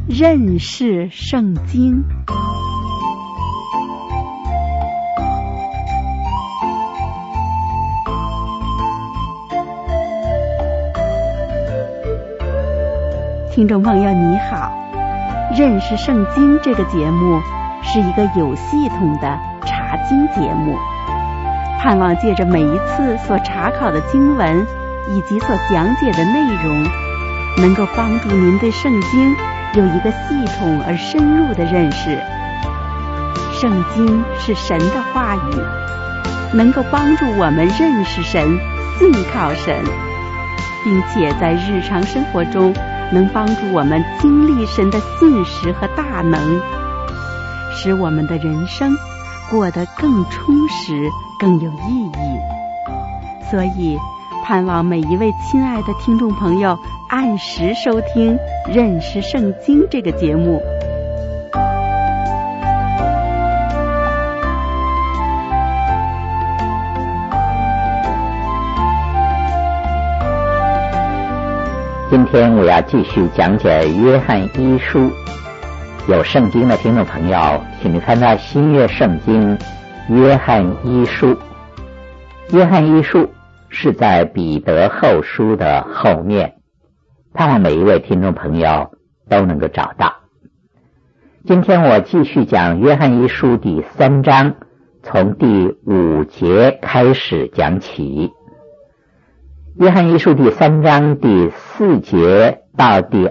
认识圣经。听众朋友你好，认识圣经这个节目是一个有系统的查经节目，盼望借着每一次所查考的经文以及所讲解的内容，能够帮助您对圣经有一个系统而深入的认识。圣经是神的话语，能够帮助我们认识神、信靠神，并且在日常生活中能帮助我们经历神的信实和大能，使我们的人生过得更充实、更有意义。所以盼望每一位亲爱的听众朋友按时收听《认识圣经》这个节目。 今天我要继续讲解约翰一书。有圣经的听众朋友，请你翻到新约圣经约翰一书。约翰一书是在彼得后书的后面，盼望每一位听众朋友都能够找到。今天我继续讲约翰一书第3章，从第5节开始讲起。约翰一书第3章第4节到第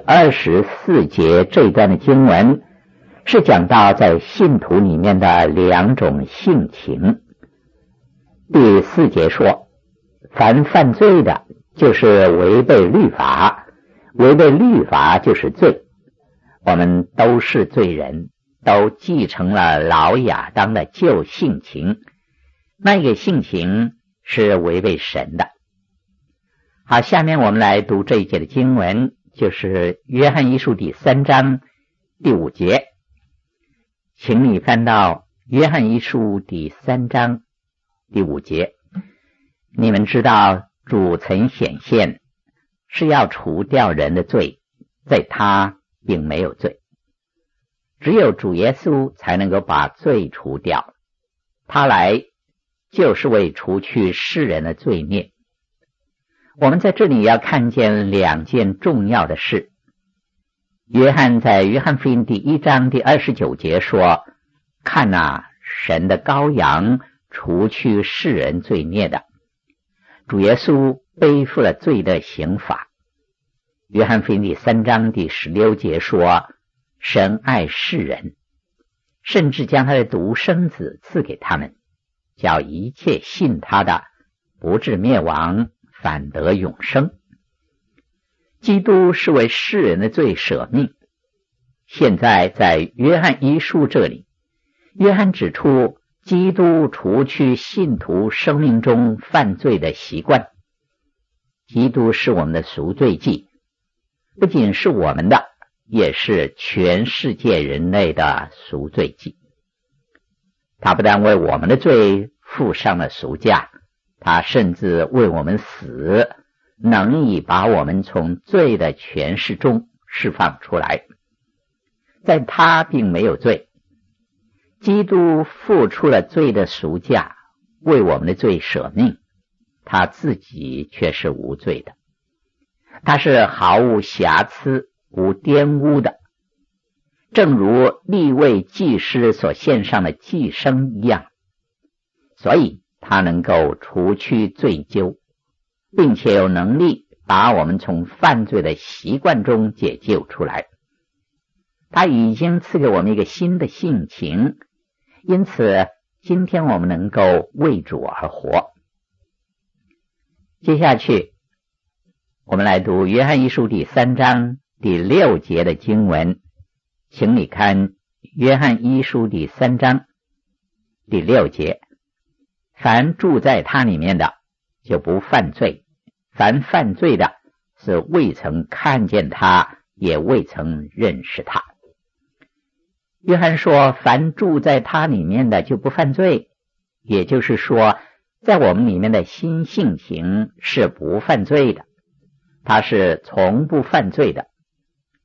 24节这一段的经文，是讲到在信徒里面的2种性情。第4节说，凡犯罪的就是违背律法，违背律法就是罪。我们都是罪人，都继承了老亚当的旧性情，那个性情是违背神的。好，下面我们来读这一节的经文，就是约翰一书第3章第5节。请你翻到约翰一书第3章第5节。你们知道主曾显现，是要除掉人的罪，在他并没有罪。只有主耶稣才能够把罪除掉，他来就是为除去世人的罪孽。我们在这里要看见2件重要的事。约翰在约翰福音第1章第29节说，看哪，神的羔羊，除去世人罪孽的。主耶稣背负了罪的刑罚。约翰福音第3章第16节说，神爱世人，甚至将他的独生子赐给他们，叫一切信他的不至灭亡，反得永生。基督是为世人的罪舍命。现在在约翰一书这里，约翰指出基督除去信徒生命中犯罪的习惯。基督是我们的赎罪祭，不仅是我们的，也是全世界人类的赎罪祭。他不但为我们的罪付上了赎价，他甚至为我们死，能以把我们从罪的权势中释放出来。在他并没有罪，基督付出了罪的赎价，为我们的罪舍命，他自己却是无罪的。他是毫无瑕疵、无玷污的，正如利未祭司所献上的祭牲一样。所以他能够除去罪咎，并且有能力把我们从犯罪的习惯中解救出来。他已经赐给我们一个新的性情，因此今天我们能够为主而活。接下去我们来读约翰一书第3章第6节的经文。请你看约翰一书第3章第6节，凡住在他里面的就不犯罪，凡犯罪的是未曾看见他，也未曾认识他。约翰说凡住在他里面的就不犯罪，也就是说在我们里面的新性情是不犯罪的，他是从不犯罪的。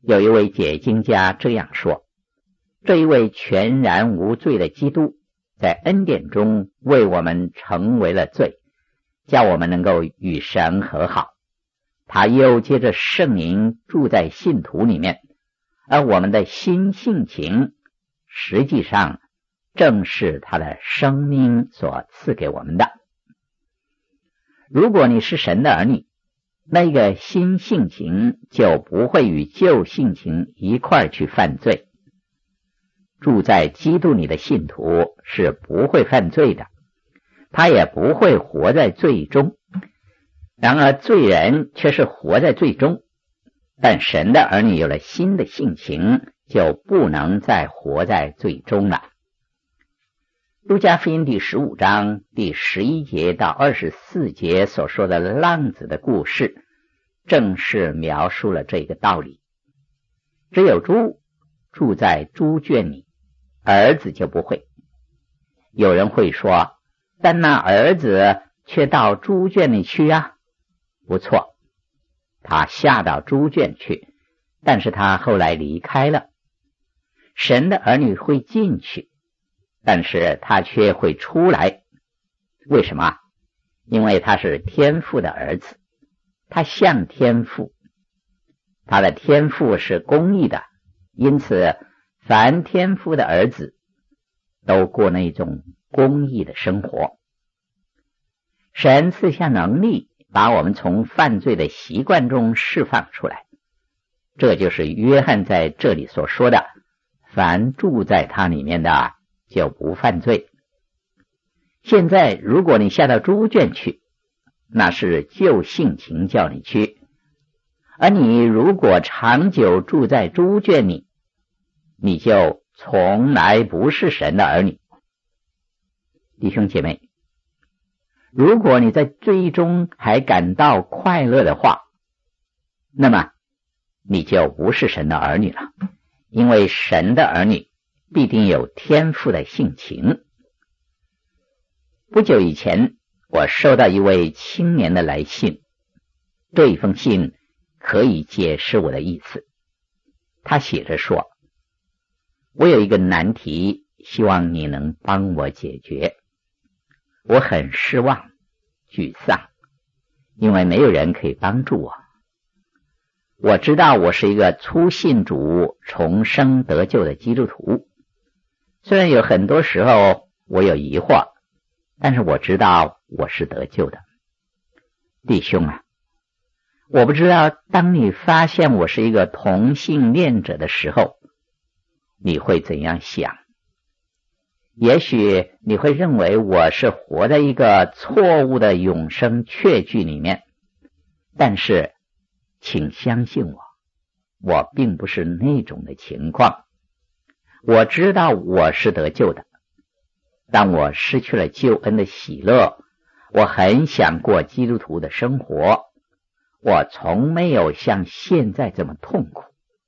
有一位解经家这样说，这一位全然无罪的基督在恩典中为我们成为了罪，叫我们能够与神和好。他又借着圣灵住在信徒里面，而我们的新性情实际上正是他的生命所赐给我们的。如果你是神的儿女，那个新性情就不会与旧性情一块去犯罪。住在基督里的信徒是不会犯罪的，他也不会活在罪中。然而罪人却是活在罪中，但神的儿女有了新的性情，就不能再活在罪中了。路加福音第15章第11节到24节所说的浪子的故事，正是描述了这个道理。只有猪住在猪圈里，儿子就不会。有人会说，但那儿子却到猪圈里去啊。不错，他下到猪圈去，但是他后来离开了。神的儿女会进去，但是他却会出来。为什么？因为他是天父的儿子，他像天父，他的天父是公义的，因此凡天父的儿子都过那种公义的生活。神赐下能力，把我们从犯罪的习惯中释放出来，这就是约翰在这里所说的，凡住在他里面的就不犯罪。现在如果你下到猪圈去，那是旧性情叫你去，而你如果长久住在猪圈里，你就从来不是神的儿女。弟兄姐妹，如果你在罪中还感到快乐的话，那么你就不是神的儿女了，因为神的儿女必定有天父的性情。不久以前，我收到一位青年的来信，这一封信可以解释我的意思。他写着说，我有一个难题，希望你能帮我解决。我很失望、沮丧，因为没有人可以帮助我。我知道我是一个初信主、重生得救的基督徒，虽然有很多时候我有疑惑，但是我知道我是得救的。弟兄啊，我不知道当你发现我是一个同性恋者的时候，你会怎样想？也许你会认为我是活在一个错误的永生确据里面，但是请相信我，我并不是那种的情况。我知道我是得救的，当我失去了救恩的喜乐，我很想过基督徒的生活，我从没有像现在这么痛苦。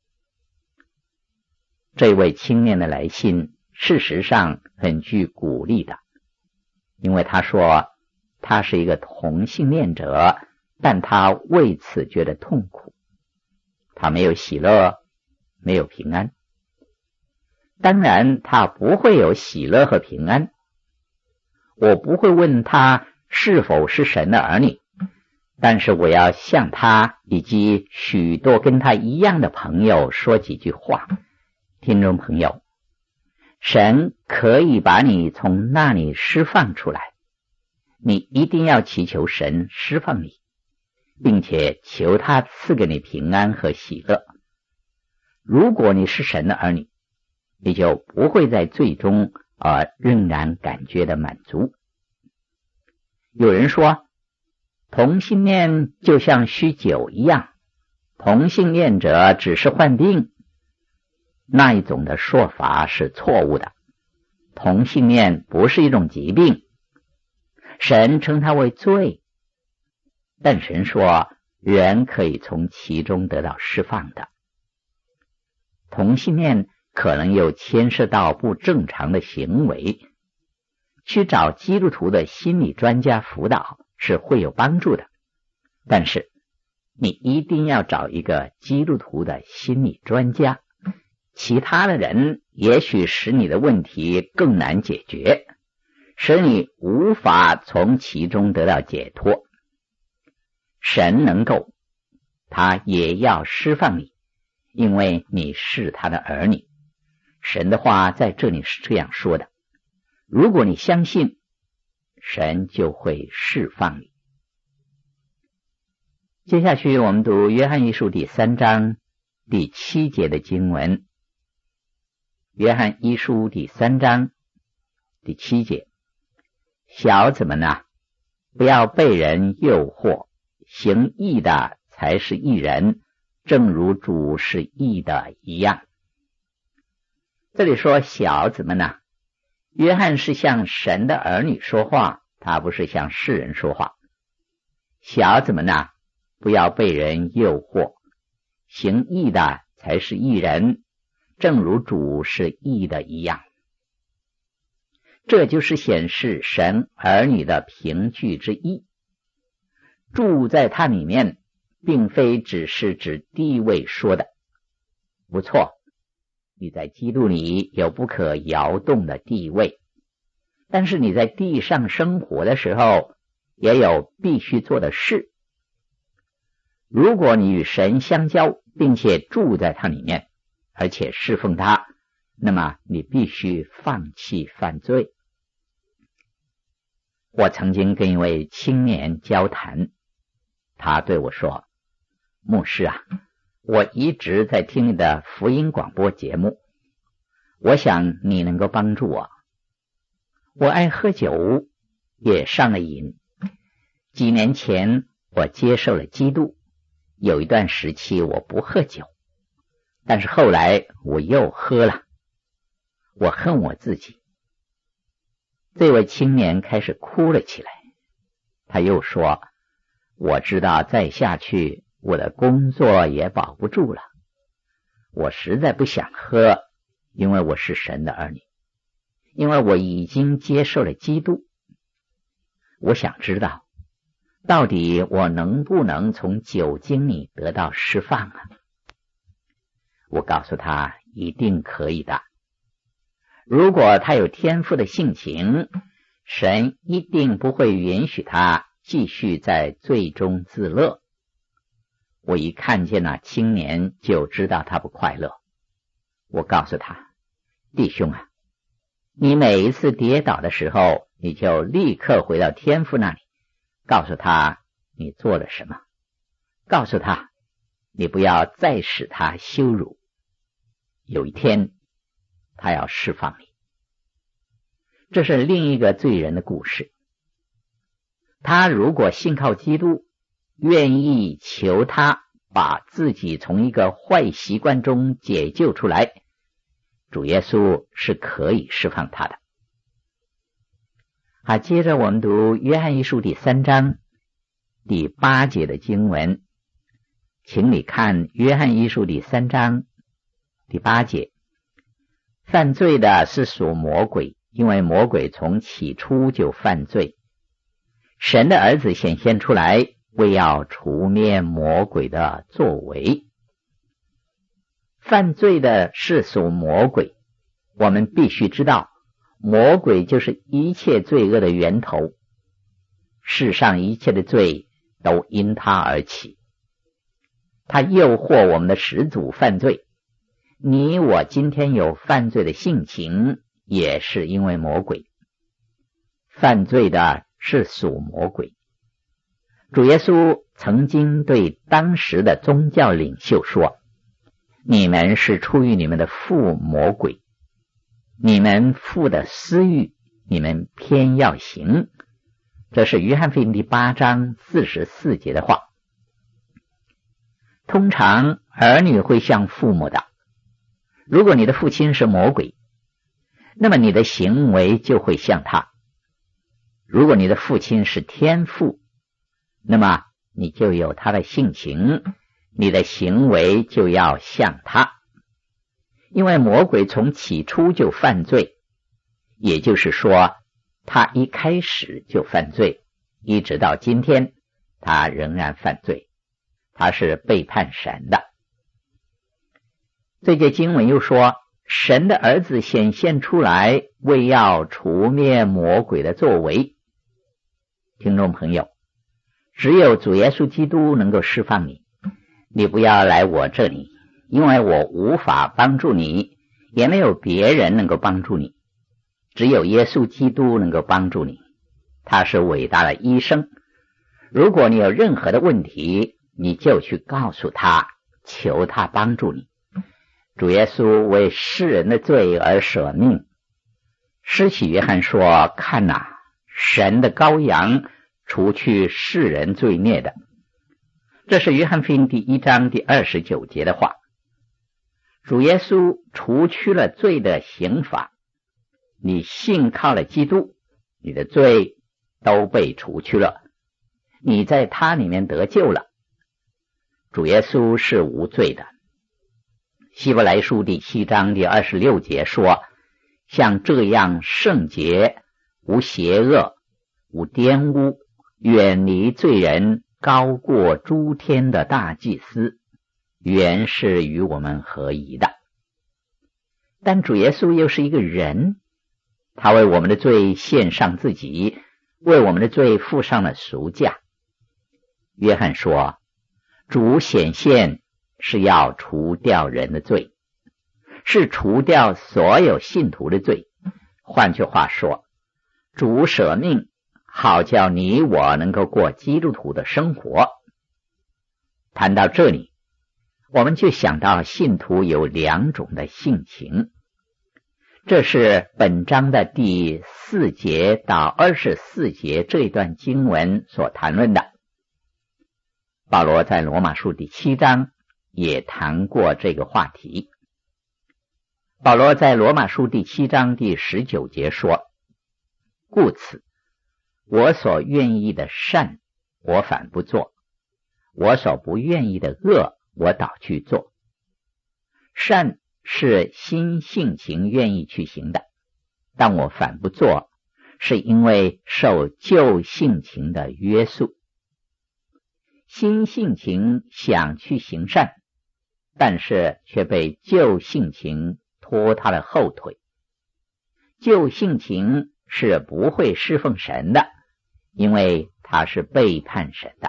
这位青年的来信事实上很具鼓励的，因为他说他是一个同性恋者，但他为此觉得痛苦，他没有喜乐，没有平安。当然他不会有喜乐和平安，我不会问他是否是神的儿女，但是我要向他以及许多跟他一样的朋友说几句话。听众朋友，神可以把你从那里释放出来，你一定要祈求神释放你，并且求他赐给你平安和喜乐。如果你是神的儿女，你就不会在罪中仍然感觉的满足。有人说同性恋就像酗酒一样，同性恋者只是患病，那一种的说法是错误的。同性恋不是一种疾病，神称它为罪，但神说人可以从其中得到释放的。同性恋可能又牵涉到不正常的行为，去找基督徒的心理专家辅导是会有帮助的，但是你一定要找一个基督徒的心理专家，其他的人也许使你的问题更难解决，使你无法从其中得到解脱。神能够，他也要释放你，因为你是他的儿女。神的话在这里是这样说的，如果你相信，神就会释放你。接下去我们读约翰一书第3章第7节的经文。约翰一书第3章第7节，小子们啊，不要被人诱惑，行义的才是义人，正如主是义的一样。这里说小子们啊，约翰是向神的儿女说话，他不是向世人说话。小子们啊，不要被人诱惑，行义的才是义人，正如主是义的一样。这就是显示神儿女的凭据之一。住在他里面，并非只是指地位说的。不错，你在基督里有不可摇动的地位，但是你在地上生活的时候，也有必须做的事。如果你与神相交，并且住在他里面，而且侍奉他，那么你必须放弃犯罪。我曾经跟一位青年交谈，他对我说，牧师啊，我一直在听你的福音广播节目，我想你能够帮助我。我爱喝酒，也上了瘾。几年前我接受了基督，有一段时期我不喝酒，但是后来我又喝了，我恨我自己。这位青年开始哭了起来，他又说，我知道再下去我的工作也保不住了，我实在不想喝，因为我是神的儿女，因为我已经接受了基督。我想知道，到底我能不能从酒精里得到释放啊？我告诉他，一定可以的。如果他有天赋的性情，神一定不会允许他继续在罪中自乐。我一看见那青年就知道他不快乐。我告诉他，弟兄啊，你每一次跌倒的时候，你就立刻回到天父那里，告诉他你做了什么，告诉他你不要再使他羞辱。有一天他要释放你。这是另一个罪人的故事。他如果信靠基督，愿意求他把自己从一个坏习惯中解救出来，主耶稣是可以释放他的。好，接着我们读约翰一书第3章第8节的经文，请你看约翰一书第3章第8节，犯罪的是属魔鬼，因为魔鬼从起初就犯罪。神的儿子显现出来，为要除灭魔鬼的作为。犯罪的是属魔鬼，我们必须知道，魔鬼就是一切罪恶的源头，世上一切的罪都因他而起。他诱惑我们的始祖犯罪，你我今天有犯罪的性情，也是因为魔鬼。犯罪的是属魔鬼。主耶稣曾经对当时的宗教领袖说，你们是出于你们的父魔鬼，你们父的私欲，你们偏要行。这是约翰福音第8章44节的话。通常儿女会像父母的，如果你的父亲是魔鬼，那么你的行为就会像他。如果你的父亲是天父，那么你就有他的性情，你的行为就要像他。因为魔鬼从起初就犯罪，也就是说，他一开始就犯罪，一直到今天他仍然犯罪。 他是背叛神的。这节经文又说，神的儿子显现出来，为要除灭魔鬼的作为。听众朋友，只有主耶稣基督能够释放你，你不要来我这里，因为我无法帮助你，也没有别人能够帮助你，只有耶稣基督能够帮助你。他是伟大的医生，如果你有任何的问题，你就去告诉他，求他帮助你。主耶稣为世人的罪而舍命。施洗约翰说，看哪，神的羔羊，除去世人罪孽的。这是约翰福音第1章第29节的话。主耶稣除去了罪的刑罚，你信靠了基督，你的罪都被除去了，你在他里面得救了。主耶稣是无罪的。希伯来书第7章第26节说，像这样圣洁、无邪恶、无玷污、远离罪人、高过诸天的大祭司，原是与我们合宜的。但主耶稣又是一个人，他为我们的罪献上自己，为我们的罪付上了赎价。约翰说，主显现是要除掉人的罪，是除掉所有信徒的罪。换句话说，主舍命，好叫你我能够过基督徒的生活。谈到这里，我们就想到信徒有2种的性情，这是本章的第4节到24节这一段经文所谈论的。保罗在罗马书第7章也谈过这个话题。保罗在罗马书第7章第19节说，故此我所愿意的善我反不做，我所不愿意的恶我倒去做。善是心性情愿意去行的，但我反不做，是因为受旧性情的约束。新性情想去行善，但是却被旧性情拖他的后腿。旧性情是不会侍奉神的，因为他是背叛神的。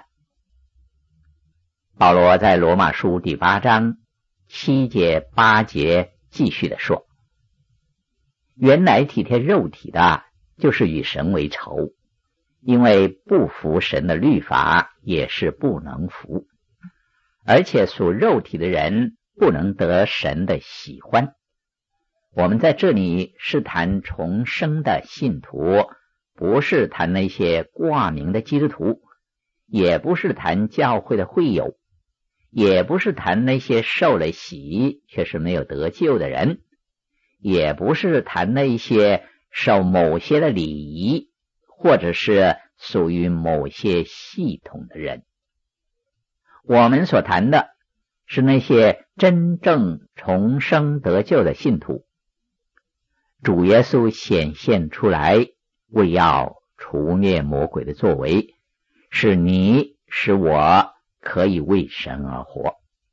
保罗在罗马书第8章7节8节继续的说，原来体贴肉体的，就是与神为仇，因为不服神的律法，也是不能服，而且属肉体的人不能得神的喜欢。我们在这里是谈重生的信徒，不是谈那些挂名的基督徒，也不是谈教会的会友，也不是谈那些受了洗却是没有得救的人，也不是谈那些受某些的礼仪，或者是属于某些系统的人。我们所谈的是那些真正重生得救的信徒。主耶稣显现出来，为要除灭魔鬼的作为，使你使我可以为神而活。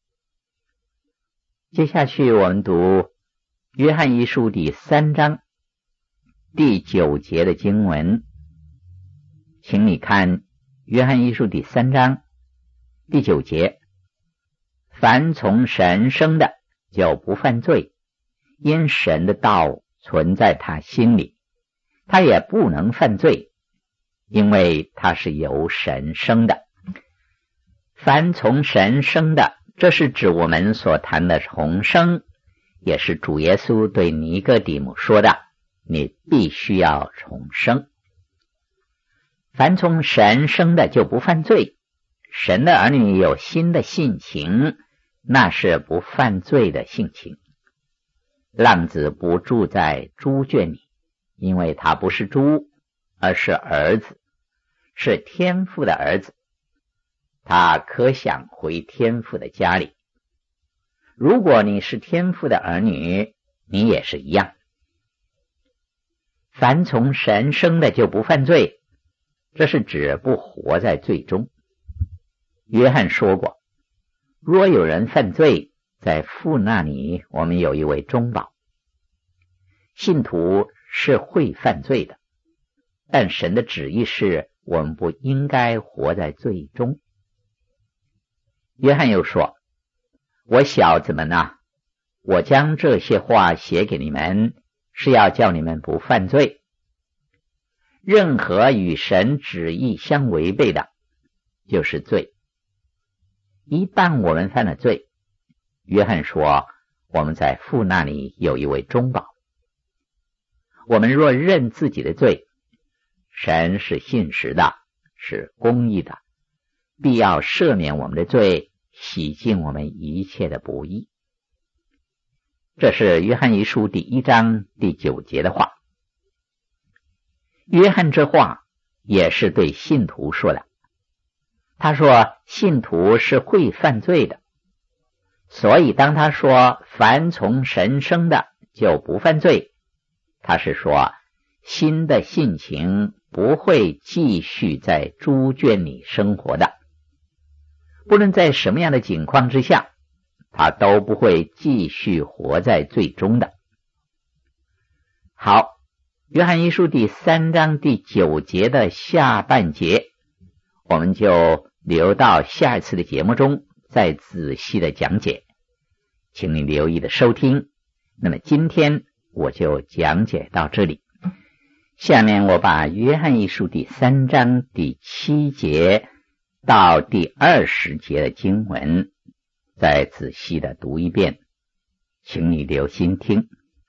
接下去我们读约翰一书第3章第9节的经文，请你看约翰一书第3章第9节，凡从神生的就不犯罪，因神的道存在他心里，他也不能犯罪，因为他是由神生的。凡从神生的，这是指我们所谈的重生，也是主耶稣对尼哥底母说的，你必须要重生。凡从神生的就不犯罪，神的儿女有新的性情，那是不犯罪的性情。浪子不住在猪圈里，因为他不是猪，而是儿子，是天父的儿子，他可想回天父的家里。如果你是天父的儿女，你也是一样。凡从神生的就不犯罪，这是指不活在罪中。约翰说过， 若有人犯罪，在父那里我们有一位中保。信徒是会犯罪的，但神的旨意是我们不应该活在罪中。约翰又说，我小子们啊，我将这些话写给你们，是要叫你们不犯罪。任何与神旨意相违背的，就是罪。一旦我们犯了罪，约翰说，我们在父那里有一位中保。我们若认自己的罪，神是信实的，是公义的，必要赦免我们的罪，洗净我们一切的不义。这是约翰一书第1章第9节的话。约翰这话也是对信徒说的。他说信徒是会犯罪的，所以当他说凡从神生的就不犯罪，他是说新的性情不会继续在猪圈里生活的，不论在什么样的境况之下，他都不会继续活在罪中的。好，约翰一书第3章第9节的下半节，我们就留到下一次的节目中再仔细的讲解，请你留意的收听。那么今天我就讲解到这里，下面我把约翰一书第3章第7节到第20节的经文再仔细的读一遍，请你留心听。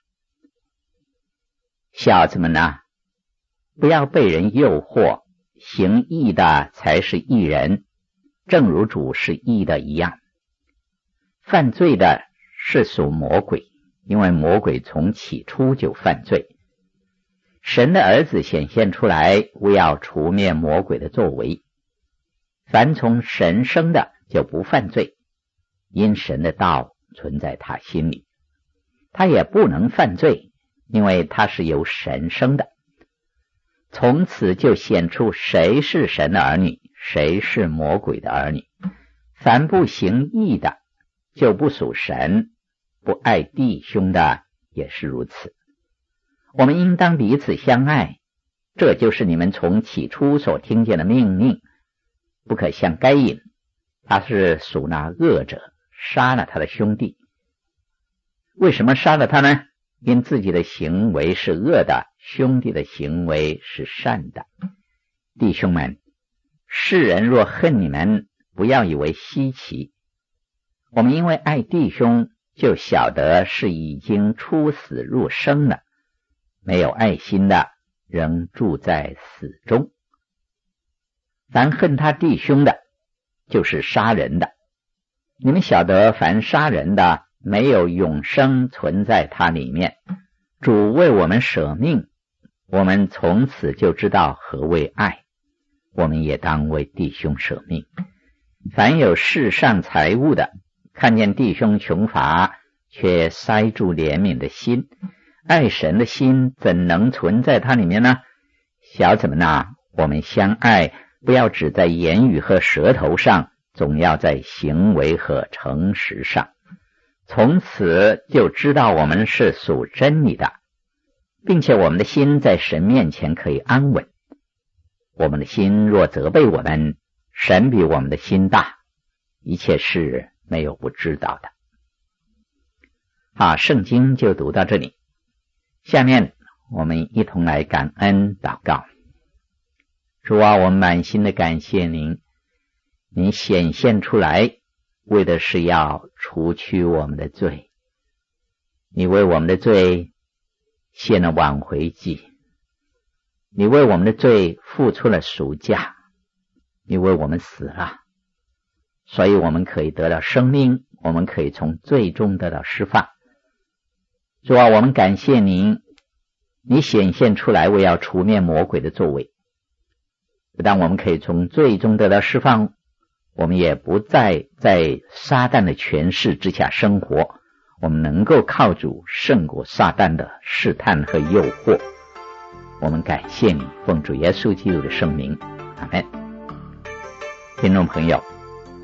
小子们啊，不要被人诱惑，行义的才是义人，正如主是义的一样。犯罪的是属魔鬼，因为魔鬼从起初就犯罪。神的儿子显现出来，为要除灭魔鬼的作为。凡从神生的就不犯罪，因神的道存在他心里。他也不能犯罪，因为他是由神生的。从此就显出谁是神的儿女，谁是魔鬼的儿女。凡不行义的，就不属神；不爱弟兄的，也是如此。我们应当彼此相爱，这就是你们从起初所听见的命令。不可像该隐，他是属那恶者，杀了他的兄弟。为什么杀了他呢？因自己的行为是恶的，兄弟的行为是善的。弟兄们，世人若恨你们，不要以为稀奇。我们因为爱弟兄，就晓得是已经出死入生了。没有爱心的，仍住在死中。凡恨他弟兄的，就是杀人的。你们晓得，凡杀人的，没有永生存在他里面。主为我们舍命，我们从此就知道何为爱。我们也当为弟兄舍命。凡有世上财物的，看见弟兄穷乏，却塞住怜悯的心，爱神的心怎能存在他里面呢？小子们啊，我们相爱，不要只在言语和舌头上，总要在行为和诚实上。从此就知道我们是属真理的，并且我们的心在神面前可以安稳。我们的心若责备我们，神比我们的心大，一切事没有不知道的。好，圣经就读到这里。下面我们一同来感恩祷告。主啊，我们满心的感谢您，您显现出来，为的是要除去我们的罪。你为我们的罪献了挽回祭，你为我们的罪付出了赎价，你为我们死了，所以我们可以得到生命，我们可以从罪中得到释放。主啊，我们感谢您，你显现出来为要除灭魔鬼的作为。不但我们可以从罪中得到释放，我们也不再在撒旦的权势之下生活，我们能够靠主胜过撒旦的试探和诱惑。我们感谢你，奉主耶稣基督的圣名，阿们。听众朋友，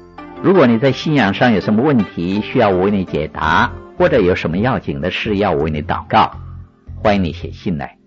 如果你在信仰上有什么问题需要我为你解答，或者有什么要紧的事要我为你祷告，欢迎你写信来。